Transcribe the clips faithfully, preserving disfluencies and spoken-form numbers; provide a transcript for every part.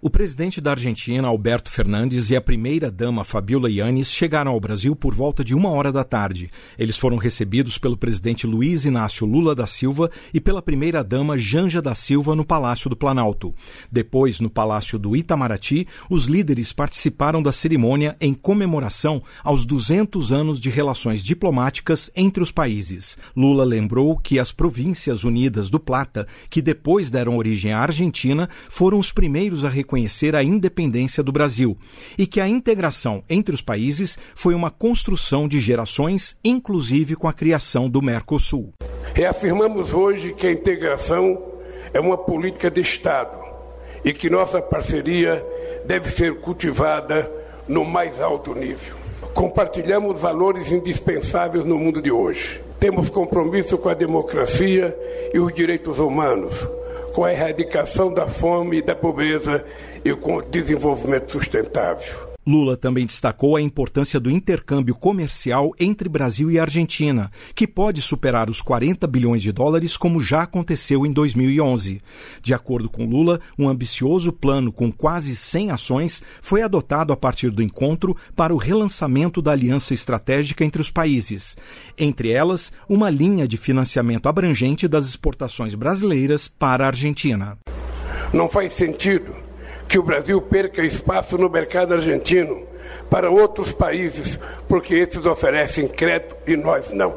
O presidente da Argentina, Alberto Fernandes, e a primeira-dama, Fabiola Yáñez, chegaram ao Brasil por volta de uma hora da tarde. Eles foram recebidos pelo presidente Luiz Inácio Lula da Silva e pela primeira-dama Janja da Silva no Palácio do Planalto. Depois, no Palácio do Itamaraty, os líderes participaram da cerimônia em comemoração aos duzentos anos de relações diplomáticas entre os países. Lula lembrou que as Províncias Unidas do Plata, que depois deram origem à Argentina, foram os primeiros a reconhecer reconhecer a independência do Brasil e que a integração entre os países foi uma construção de gerações, inclusive com a criação do Mercosul. Reafirmamos hoje que a integração é uma política de Estado e que nossa parceria deve ser cultivada no mais alto nível. Compartilhamos valores indispensáveis no mundo de hoje. Temos compromisso com a democracia e os direitos humanos, com a erradicação da fome e da pobreza e com o desenvolvimento sustentável. Lula também destacou a importância do intercâmbio comercial entre Brasil e Argentina, que pode superar os quarenta bilhões de dólares, como já aconteceu em dois mil e onze. De acordo com Lula, um ambicioso plano com quase cem ações foi adotado a partir do encontro para o relançamento da aliança estratégica entre os países. Entre elas, uma linha de financiamento abrangente das exportações brasileiras para a Argentina. Não faz sentido que o Brasil perca espaço no mercado argentino para outros países, porque esses oferecem crédito e nós não.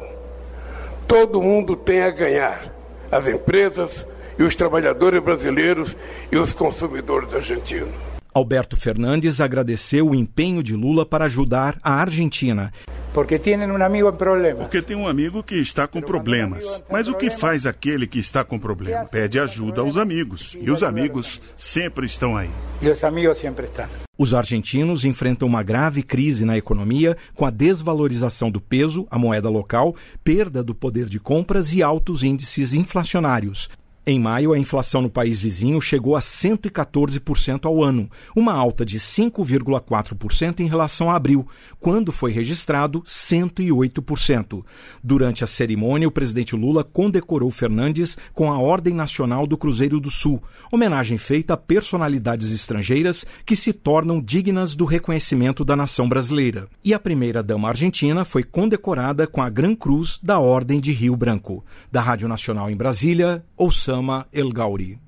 Todo mundo tem a ganhar, as empresas e os trabalhadores brasileiros e os consumidores argentinos. Alberto Fernandes agradeceu o empenho de Lula para ajudar a Argentina. Porque tem um amigo em problemas. Porque tem um amigo que está com problemas. Mas o que faz aquele que está com problema? Pede ajuda aos amigos. E os amigos sempre estão aí. E os amigos sempre estão. Os argentinos enfrentam uma grave crise na economia com a desvalorização do peso, a moeda local, perda do poder de compras e altos índices inflacionários. Em maio, a inflação no país vizinho chegou a cento e quatorze por cento ao ano, uma alta de cinco vírgula quatro por cento em relação a abril, quando foi registrado cento e oito por cento. Durante a cerimônia, o presidente Lula condecorou Fernandes com a Ordem Nacional do Cruzeiro do Sul, homenagem feita a personalidades estrangeiras que se tornam dignas do reconhecimento da nação brasileira. E a primeira-dama argentina foi condecorada com a Gran Cruz da Ordem de Rio Branco. Da Rádio Nacional em Brasília, Ouçama El Gauri.